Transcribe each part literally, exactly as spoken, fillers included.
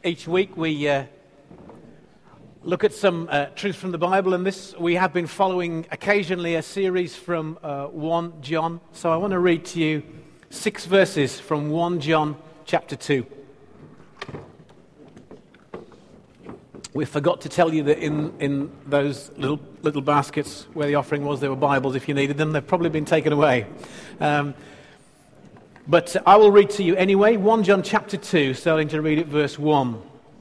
Each week we uh, look at some uh, truth from the Bible, and this we have been following occasionally a series from uh, First John. So I want to read to you six verses from First John chapter two. We forgot to tell you that in, in those little little baskets where the offering was, there were Bibles if you needed them. They've probably been taken away. Um, But I will read to you anyway, First John chapter two, starting to read at verse one.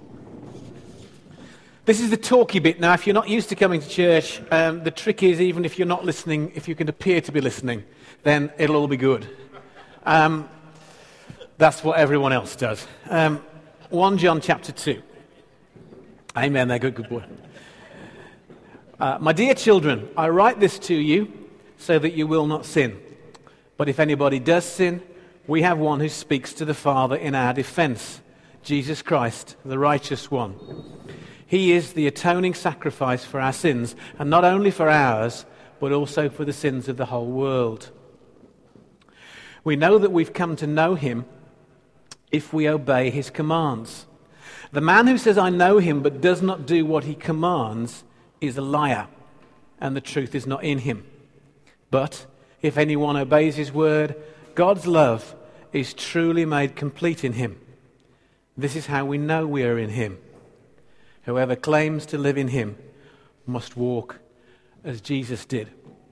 This is the talky bit. Now, if you're not used to coming to church, um, the trick is, even if you're not listening, if you can appear to be listening, then it'll all be good. Um, that's what everyone else does. Um, First John chapter two. Amen, they're good, good boy. Uh, My dear children, I write this to you so that you will not sin. But if anybody does sin, we have one who speaks to the Father in our defense, Jesus Christ, the righteous one. He is the atoning sacrifice for our sins, and not only for ours, but also for the sins of the whole world. We know that we've come to know him if we obey his commands. The man who says, I know him, but does not do what he commands, is a liar, and the truth is not in him. But if anyone obeys his word, God's love is truly made complete in him. This is how we know we are in him. Whoever claims to live in him must walk as Jesus did.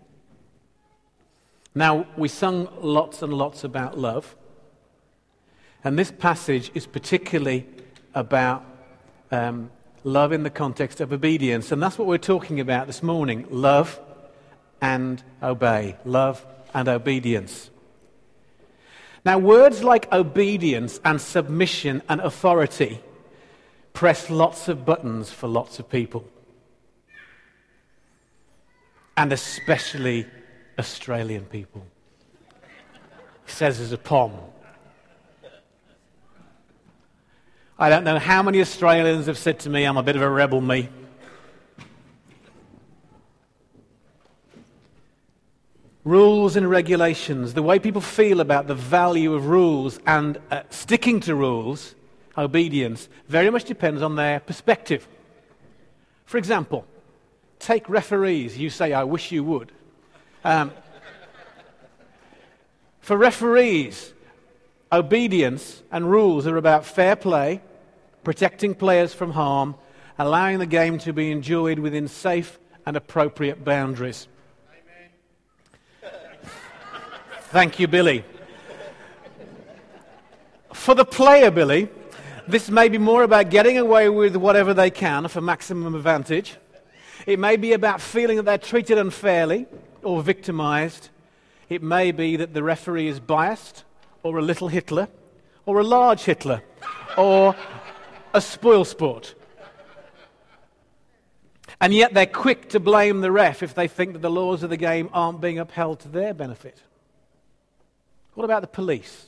Now, we sung lots and lots about love. And this passage is particularly about um, love in the context of obedience. And that's what we're talking about this morning. Love and obey. Love and obedience. Now, words like obedience and submission and authority press lots of buttons for lots of people. And especially Australian people. He says as a Pom. I don't know how many Australians have said to me, I'm a bit of a rebel, me. Rules and regulations, the way people feel about the value of rules and uh, sticking to rules, obedience, very much depends on their perspective. For example, take referees. You say, I wish you would. Um, for referees, obedience and rules are about fair play, protecting players from harm, allowing the game to be enjoyed within safe and appropriate boundaries. Thank you, Billy. For the player, Billy, this may be more about getting away with whatever they can for maximum advantage. It may be about feeling that they're treated unfairly or victimized. It may be that the referee is biased, or a little Hitler, or a large Hitler, or a spoilsport. And yet they're quick to blame the ref if they think that the laws of the game aren't being upheld to their benefit. What about the police?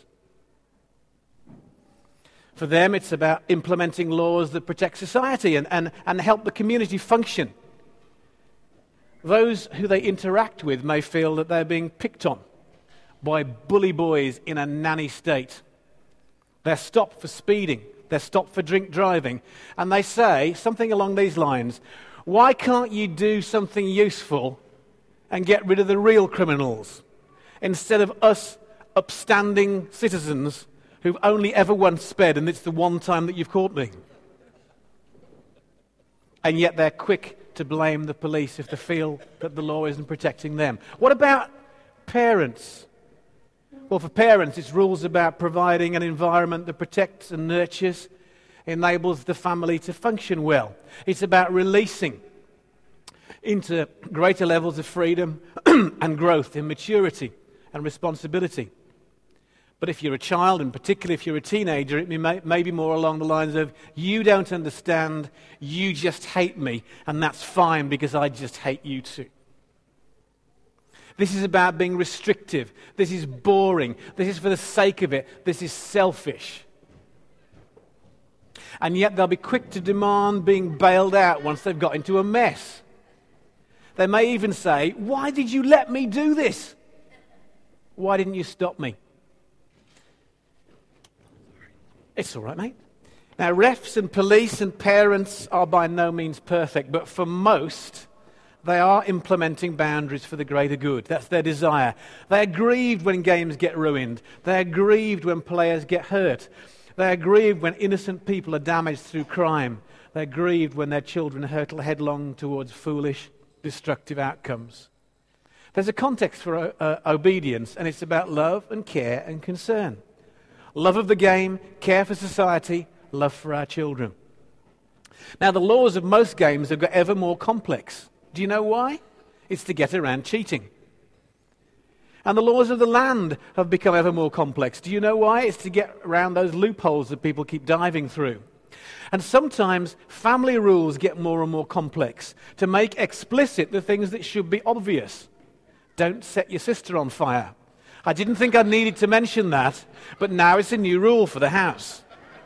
For them, it's about implementing laws that protect society and, and, and help the community function. Those who they interact with may feel that they're being picked on by bully boys in a nanny state. They're stopped for speeding. They're stopped for drink driving. And they say something along these lines, why can't you do something useful and get rid of the real criminals instead of us upstanding citizens who've only ever once sped, and it's the one time that you've caught me. And yet they're quick to blame the police if they feel that the law isn't protecting them. What about parents? Well, for parents, it's rules about providing an environment that protects and nurtures, enables the family to function well. It's about releasing into greater levels of freedom and growth in maturity and responsibility. But if you're a child, and particularly if you're a teenager, it may, may be more along the lines of, you don't understand, you just hate me, and that's fine because I just hate you too. This is about being restrictive. This is boring. This is for the sake of it. This is selfish. And yet they'll be quick to demand being bailed out once they've got into a mess. They may even say, why did you let me do this? Why didn't you stop me? It's all right, mate. Now, refs and police and parents are by no means perfect, but for most, they are implementing boundaries for the greater good. That's their desire. They're grieved when games get ruined. They're grieved when players get hurt. They're grieved when innocent people are damaged through crime. They're grieved when their children hurtle headlong towards foolish, destructive outcomes. There's a context for uh, obedience, and it's about love and care and concern. Love of the game, care for society, love for our children. Now, the laws of most games have got ever more complex. Do you know why? It's to get around cheating. And the laws of the land have become ever more complex. Do you know why? It's to get around those loopholes that people keep diving through. And sometimes family rules get more and more complex to make explicit the things that should be obvious. Don't set your sister on fire. I didn't think I needed to mention that, but now it's a new rule for the house.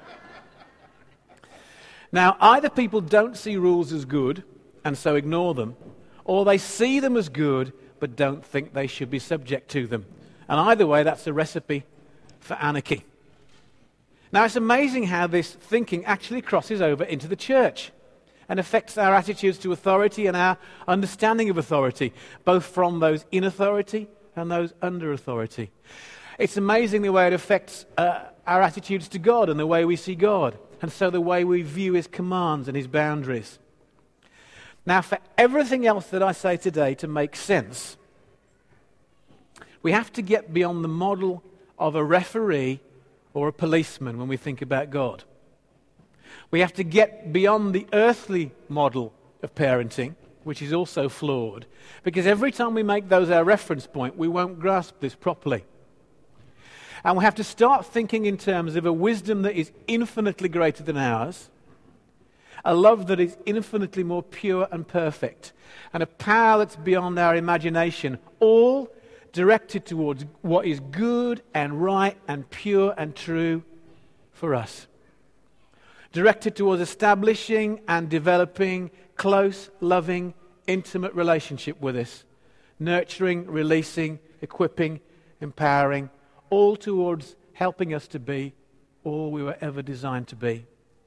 Now, either people don't see rules as good and so ignore them, or they see them as good but don't think they should be subject to them. And either way, that's a recipe for anarchy. Now, it's amazing how this thinking actually crosses over into the church and affects our attitudes to authority and our understanding of authority, both from those in authority and those under authority. It's amazing the way it affects uh, our attitudes to God and the way we see God, and so the way we view his commands and his boundaries. Now, for everything else that I say today to make sense, we have to get beyond the model of a referee or a policeman when we think about God. We have to get beyond the earthly model of parenting, which is also flawed, because every time we make those our reference point, we won't grasp this properly. And we have to start thinking in terms of a wisdom that is infinitely greater than ours, a love that is infinitely more pure and perfect, and a power that's beyond our imagination, all directed towards what is good and right and pure and true for us. Directed towards establishing and developing close, loving, intimate relationship with us, nurturing, releasing, equipping, empowering, all towards helping us to be all we were ever designed to be.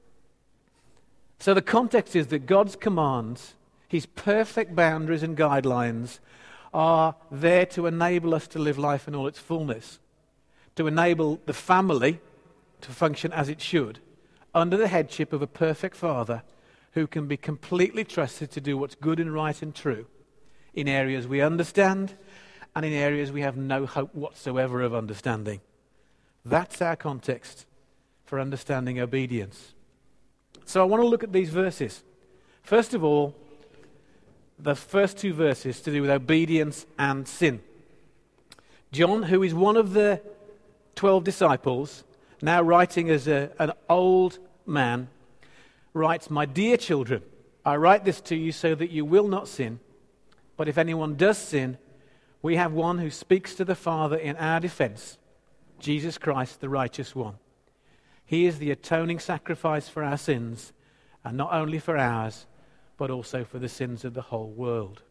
So the context is that God's commands, his perfect boundaries and guidelines, are there to enable us to live life in all its fullness, to enable the family to function as it should, under the headship of a perfect Father who can be completely trusted to do what's good and right and true in areas we understand and in areas we have no hope whatsoever of understanding. That's our context for understanding obedience. So I want to look at these verses. First of all, the first two verses to do with obedience and sin. John, who is one of the twelve disciples, now writing as a, an old man, writes, "My dear children, I write this to you so that you will not sin. But if anyone does sin, we have one who speaks to the Father in our defense, Jesus Christ, the righteous one. He is the atoning sacrifice for our sins, and not only for ours, but also for the sins of the whole world."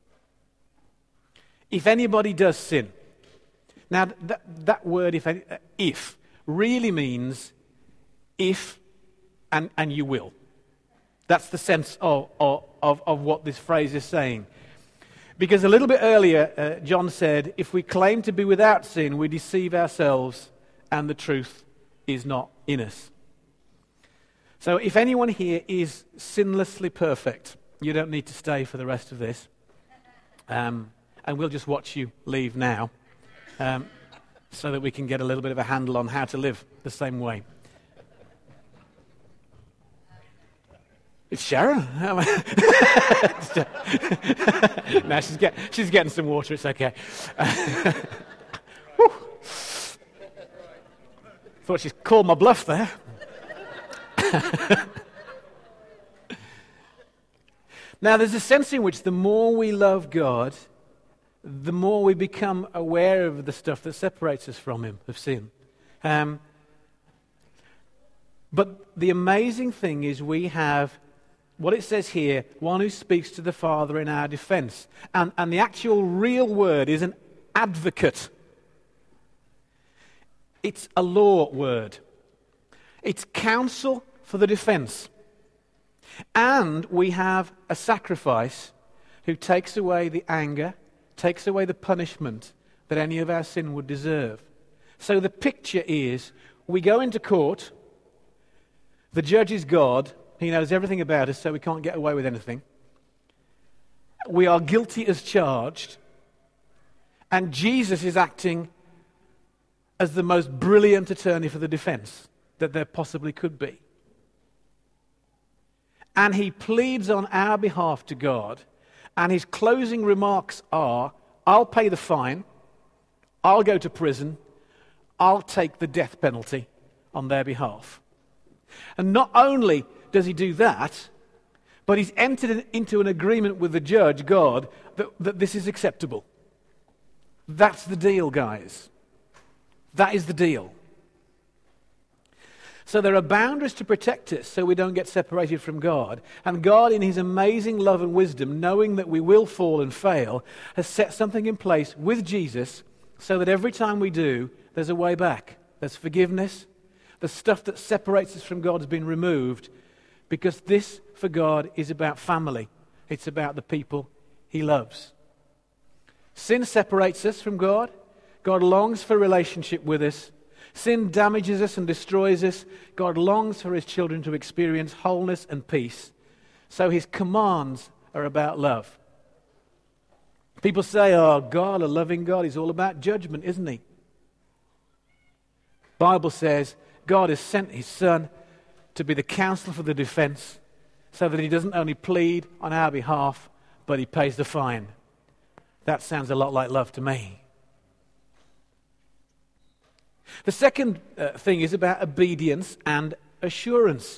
If anybody does sin, now that, that word if, any, uh, if really means if and, and you will. That's the sense of, of, of what this phrase is saying. Because a little bit earlier, uh, John said, if we claim to be without sin, we deceive ourselves and the truth is not in us. So if anyone here is sinlessly perfect, you don't need to stay for the rest of this. Um, and we'll just watch you leave now um, so that we can get a little bit of a handle on how to live the same way. It's Sharon. No, she's, get, she's getting some water. It's okay. Thought she's called my bluff there. Now, there's a sense in which the more we love God, the more we become aware of the stuff that separates us from him, of sin. Um, but the amazing thing is we have, what it says here, one who speaks to the Father in our defense. And, and the actual real word is an advocate. It's a law word. It's counsel for the defense. And we have a sacrifice who takes away the anger, takes away the punishment that any of our sin would deserve. So the picture is, we go into court, the judge is God, he knows everything about us, so we can't get away with anything. We are guilty as charged, and Jesus is acting as the most brilliant attorney for the defense that there possibly could be. And he pleads on our behalf to God, and his closing remarks are, I'll pay the fine, I'll go to prison, I'll take the death penalty on their behalf. And not only does he do that, but he's entered into an agreement with the judge, God, that, that this is acceptable. That's the deal, guys. That is the deal. So there are boundaries to protect us so we don't get separated from God. And God, in his amazing love and wisdom, knowing that we will fall and fail, has set something in place with Jesus so that every time we do, there's a way back. There's forgiveness. The stuff that separates us from God has been removed, because this, for God, is about family. It's about the people he loves. Sin separates us from God. God longs for relationship with us. Sin damages us and destroys us. God longs for his children to experience wholeness and peace. So his commands are about love. People say, oh, God, a loving God, he's all about judgment, isn't he? The Bible says God has sent his Son to be the counselor for the defense, so that he doesn't only plead on our behalf, but he pays the fine. That sounds a lot like love to me. The second uh, thing is about obedience and assurance.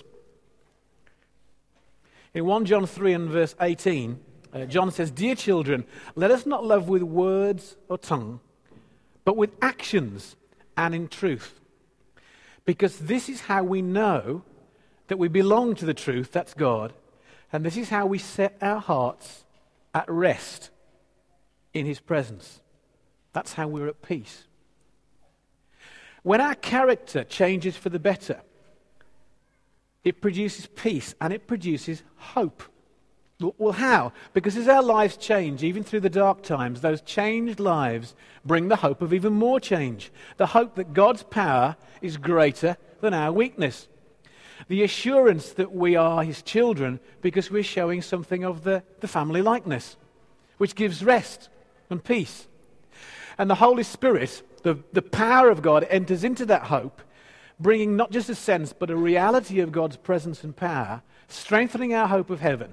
In First John three and verse eighteen, uh, John says, Dear children, let us not love with words or tongue, but with actions and in truth. Because this is how we know that we belong to the truth, that's God, and this is how we set our hearts at rest in his presence. That's how we're at peace. When our character changes for the better, it produces peace and it produces hope. Well, how? Because as our lives change, even through the dark times, those changed lives bring the hope of even more change. The hope that God's power is greater than our weakness. The assurance that we are his children because we're showing something of the, the family likeness, which gives rest and peace. And the Holy Spirit, the, the power of God, enters into that hope, bringing not just a sense, but a reality of God's presence and power, strengthening our hope of heaven.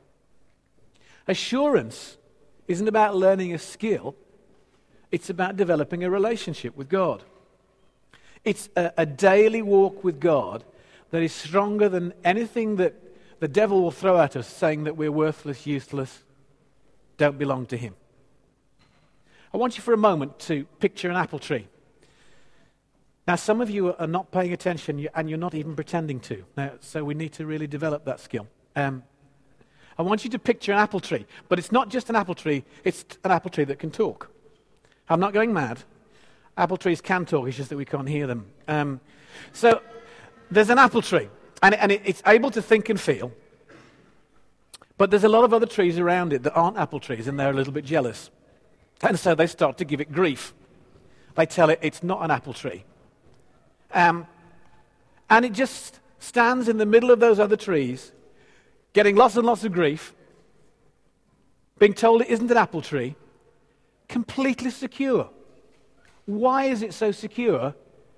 Assurance isn't about learning a skill. It's about developing a relationship with God. It's a, a daily walk with God that is stronger than anything that the devil will throw at us, saying that we're worthless, useless, don't belong to him. I want you for a moment to picture an apple tree. Now, some of you are not paying attention, and you're not even pretending to. Now, so we need to really develop that skill. Um, I want you to picture an apple tree, but it's not just an apple tree, it's an apple tree that can talk. I'm not going mad. Apple trees can talk, it's just that we can't hear them. Um, so, there's an apple tree, and, and it, it's able to think and feel, but there's a lot of other trees around it that aren't apple trees, and they're a little bit jealous. And so they start to give it grief. They tell it it's not an apple tree. Um, and it just stands in the middle of those other trees, getting lots and lots of grief, being told it isn't an apple tree, completely secure. Why is it so secure?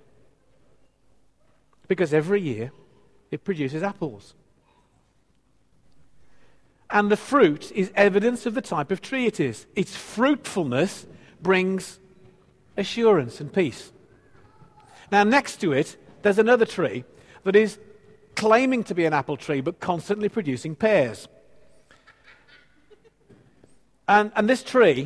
Because every year it produces apples. And the fruit is evidence of the type of tree it is. Its fruitfulness brings assurance and peace. Now, next to it, there's another tree that is claiming to be an apple tree, but constantly producing pears. And, and this tree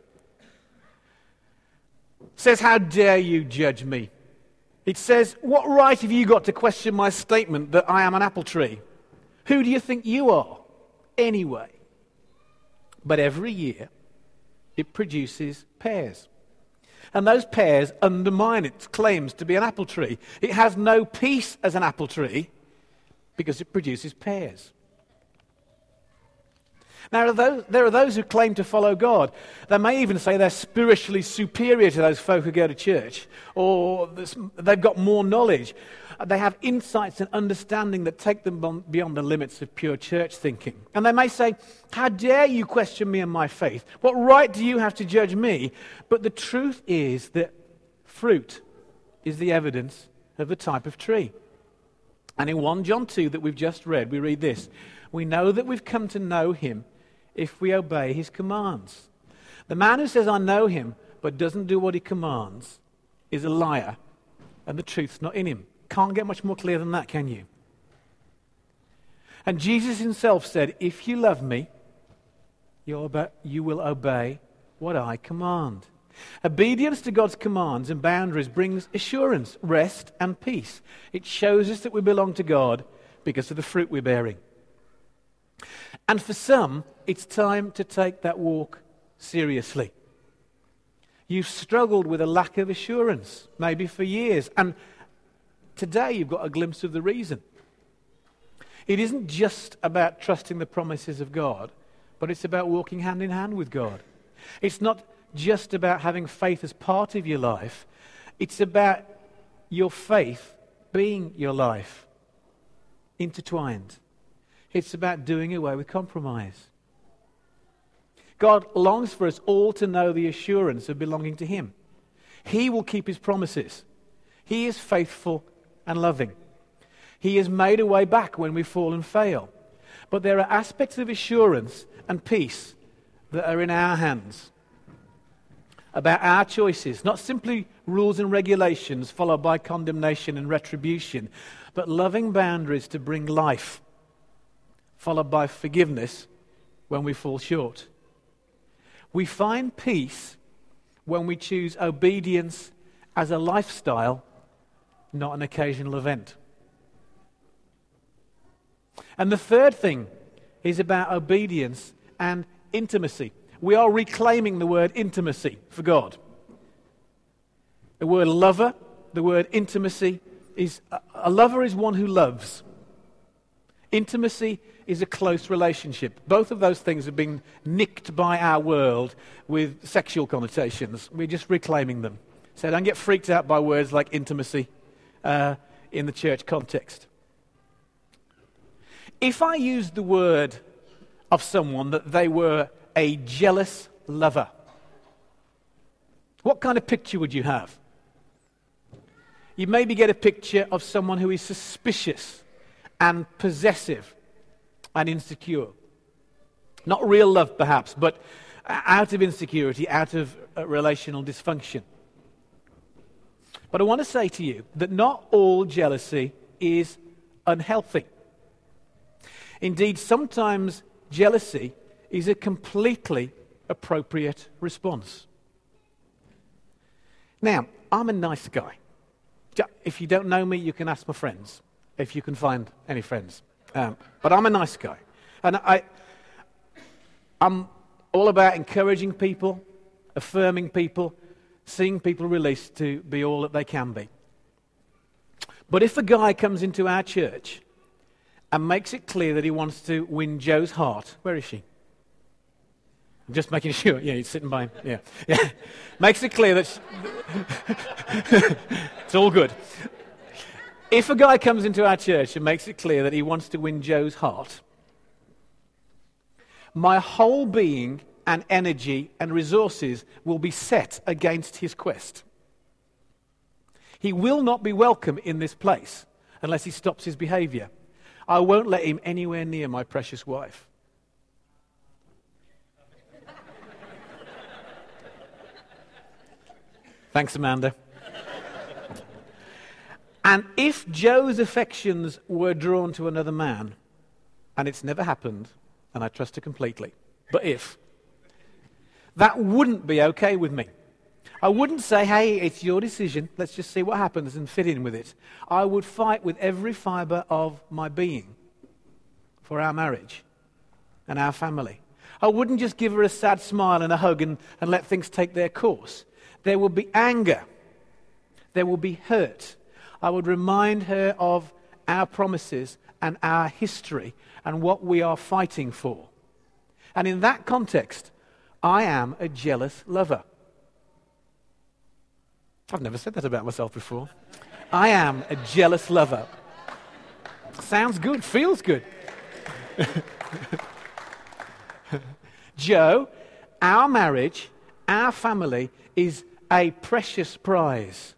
says, how dare you judge me? It says, what right have you got to question my statement that I am an apple tree? Who do you think you are? Anyway, but every year it produces pears. And those pears undermine its claims to be an apple tree. It has no peace as an apple tree because it produces pears. Now, those, there are those who claim to follow God. They may even say they're spiritually superior to those folk who go to church, or they've got more knowledge. They have insights and understanding that take them beyond the limits of pure church thinking. And they may say, how dare you question me and my faith? What right do you have to judge me? But the truth is that fruit is the evidence of the type of tree. And in First John two that we've just read, we read this: we know that we've come to know him if we obey his commands. The man who says, I know him, but doesn't do what he commands, is a liar, and the truth's not in him. Can't get much more clear than that, can you? And Jesus himself said, if you love me, you will obey what I command. Obedience to God's commands and boundaries brings assurance, rest, and peace. It shows us that we belong to God because of the fruit we're bearing. And for some, it's time to take that walk seriously. You've struggled with a lack of assurance, maybe for years, and today you've got a glimpse of the reason. It isn't just about trusting the promises of God, but it's about walking hand in hand with God. It's not just about having faith as part of your life. It's about your faith being your life, intertwined. It's about doing away with compromise. God longs for us all to know the assurance of belonging to him. He will keep his promises. He is faithful and loving. He has made a way back when we fall and fail. But there are aspects of assurance and peace that are in our hands, about our choices, not simply rules and regulations followed by condemnation and retribution, but loving boundaries to bring life, followed by forgiveness when we fall short. We find peace when we choose obedience as a lifestyle, not an occasional event. And the third thing is about obedience and intimacy. We are reclaiming the word intimacy for God. The word lover, the word intimacy, is a lover is one who loves. Intimacy is a close relationship. Both of those things have been nicked by our world with sexual connotations. We're just reclaiming them. So don't get freaked out by words like intimacy uh, in the church context. If I used the word of someone that they were a jealous lover, what kind of picture would you have? You maybe get a picture of someone who is suspicious and possessive and insecure. Not real love, perhaps, but out of insecurity, out of uh, relational dysfunction. But I want to say to you that not all jealousy is unhealthy. Indeed, sometimes jealousy is a completely appropriate response. Now, I'm a nice guy. If you don't know me, you can ask my friends, if you can find any friends. Um, but I'm a nice guy. And I, I'm all about encouraging people, affirming people, seeing people released to be all that they can be. But if a guy comes into our church and makes it clear that he wants to win Joe's heart, where is she? I'm just making sure. Yeah, he's sitting by him. Yeah. yeah. Makes it clear that she... it's all good. If a guy comes into our church and makes it clear that he wants to win Joe's heart, my whole being and energy and resources will be set against his quest. He will not be welcome in this place unless he stops his behavior. I won't let him anywhere near my precious wife. Thanks, Amanda. And if Joe's affections were drawn to another man, and it's never happened, and I trust her completely, but if, that wouldn't be okay with me. I wouldn't say, hey, it's your decision, let's just see what happens and fit in with it. I would fight with every fibre of my being for our marriage and our family. I wouldn't just give her a sad smile and a hug and, and let things take their course. There will be anger. There will be hurt. I would remind her of our promises and our history and what we are fighting for. And in that context, I am a jealous lover. I've never said that about myself before. I am a jealous lover. Sounds good, feels good. Joe, our marriage, our family is a precious prize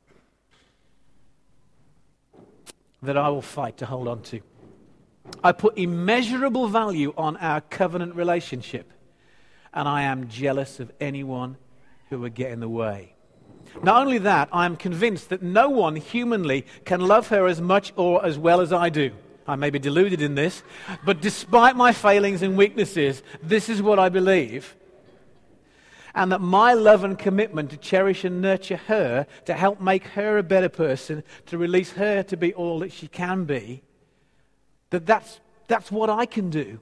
that I will fight to hold on to. I put immeasurable value on our covenant relationship, and I am jealous of anyone who would get in the way. Not only that, I am convinced that no one humanly can love her as much or as well as I do. I may be deluded in this, but despite my failings and weaknesses, this is what I believe. And that my love and commitment to cherish and nurture her, to help make her a better person, to release her to be all that she can be, that that's, that's what I can do.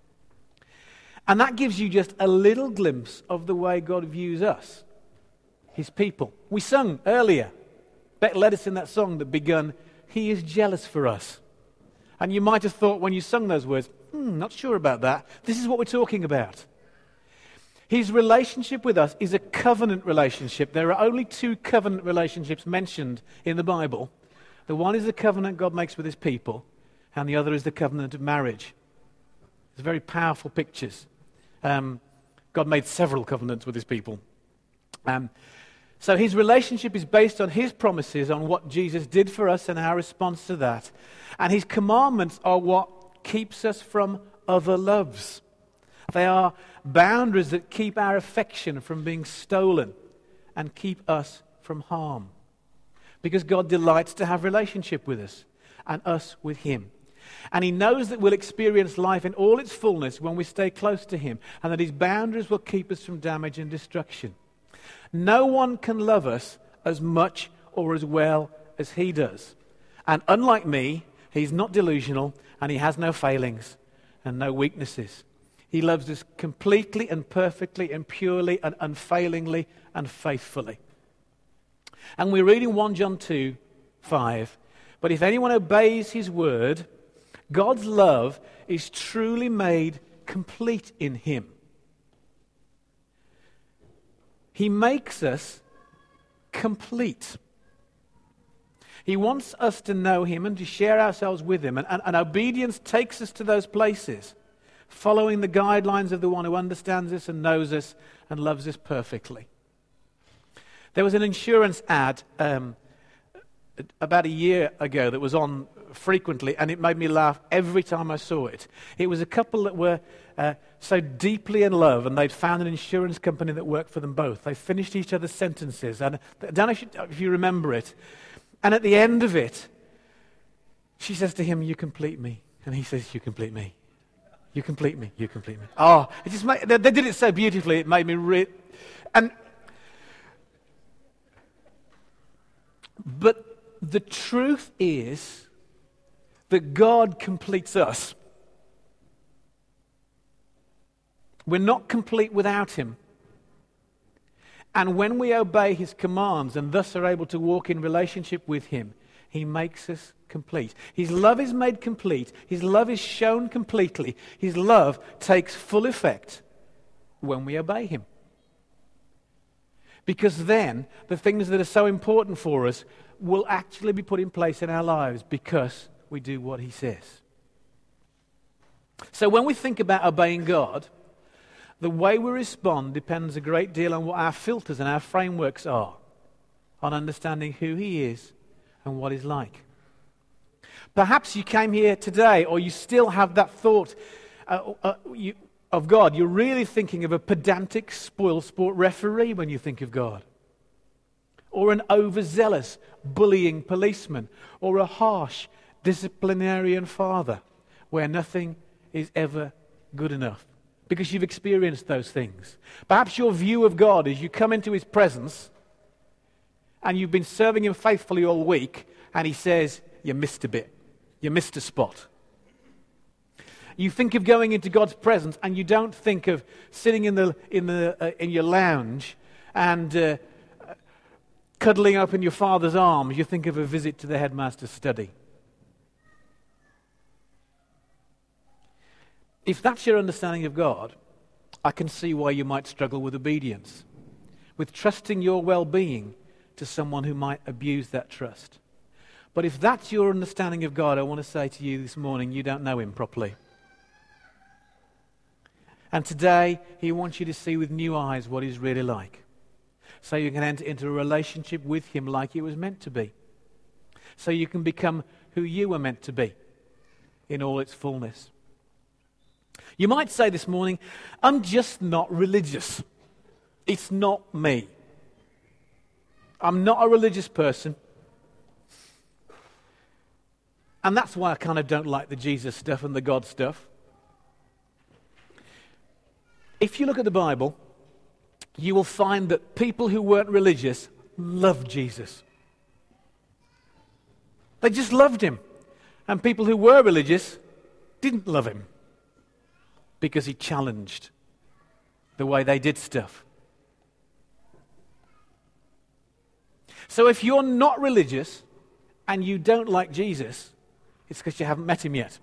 And that gives you just a little glimpse of the way God views us, his people. We sung earlier, Beck led us in that song that begun, "He is jealous for us." And you might have thought when you sung those words, hmm, not sure about that. This is what we're talking about. His relationship with us is a covenant relationship. There are only two covenant relationships mentioned in the Bible. The one is the covenant God makes with his people, and the other is the covenant of marriage. It's very powerful pictures. Um, God made several covenants with his people. Um, so his relationship is based on his promises, on what Jesus did for us and our response to that. And his commandments are what keeps us from other loves. They are boundaries that keep our affection from being stolen and keep us from harm. Because God delights to have relationship with us and us with him. And he knows that we'll experience life in all its fullness when we stay close to him, and that his boundaries will keep us from damage and destruction. No one can love us as much or as well as he does. And unlike me, he's not delusional, and he has no failings and no weaknesses. He loves us completely and perfectly and purely and unfailingly and faithfully. And we read in First John two, five, "But if anyone obeys his word, God's love is truly made complete in him." He makes us complete. He wants us to know him and to share ourselves with him. And, and, and obedience takes us to those places, following the guidelines of the one who understands us and knows us and loves us perfectly. There was an insurance ad um, about a year ago that was on frequently, and it made me laugh every time I saw it. It was a couple that were uh, so deeply in love, and they'd found an insurance company that worked for them both. They finished each other's sentences, and I don't know if you, if you remember it. And at the end of it, she says to him, "You complete me." And he says, "You complete me. You complete me. You complete me." Oh, it just made, they, they did it so beautifully, it made me re- and But the truth is that God completes us. We're not complete without him. And when we obey his commands and thus are able to walk in relationship with him, he makes us complete. His love is made complete. His love is shown completely. His love takes full effect when we obey him. Because then the things that are so important for us will actually be put in place in our lives because we do what he says. So when we think about obeying God, the way we respond depends a great deal on what our filters and our frameworks are, on understanding who he is and what he's like. Perhaps you came here today, or you still have that thought uh, uh, you, of God. You're really thinking of a pedantic spoil-sport referee when you think of God. Or an overzealous bullying policeman. Or a harsh disciplinarian father where nothing is ever good enough. Because you've experienced those things. Perhaps your view of God is you come into his presence and you've been serving him faithfully all week, and he says, "You missed a bit. You missed a spot." You think of going into God's presence, and you don't think of sitting in the in the uh, in your lounge and uh, cuddling up in your father's arms. You think of a visit to the headmaster's study. If that's your understanding of God, I can see why you might struggle with obedience, with trusting your well-being to someone who might abuse that trust. But if that's your understanding of God, I want to say to you this morning, you don't know him properly. And today, he wants you to see with new eyes what he's really like, so you can enter into a relationship with him like it was meant to be, so you can become who you were meant to be in all its fullness. You might say this morning, I'm just not religious. It's not me. I'm not a religious person. And that's why I kind of don't like the Jesus stuff and the God stuff. If you look at the Bible, you will find that people who weren't religious loved Jesus. They just loved him. And people who were religious didn't love him because he challenged the way they did stuff. So if you're not religious and you don't like Jesus, it's because you haven't met him yet.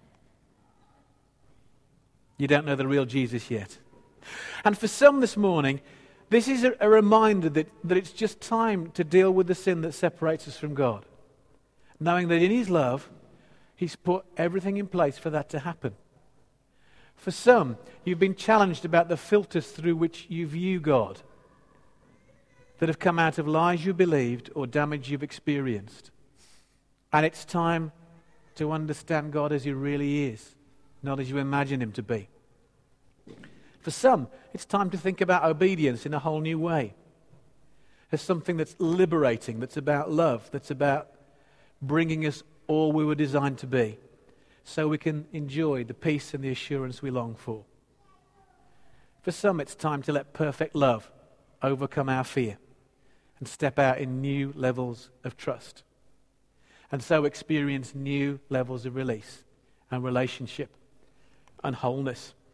You don't know the real Jesus yet. And for some this morning, this is a, a reminder that, that it's just time to deal with the sin that separates us from God, knowing that in his love, he's put everything in place for that to happen. For some, you've been challenged about the filters through which you view God that have come out of lies you believed or damage you've experienced. And it's time to understand God as he really is, not as you imagine him to be. For some, it's time to think about obedience in a whole new way, as something that's liberating, that's about love, that's about bringing us all we were designed to be, so we can enjoy the peace and the assurance we long for. For some, it's time to let perfect love overcome our fear and step out in new levels of trust, and so experience new levels of release and relationship and wholeness.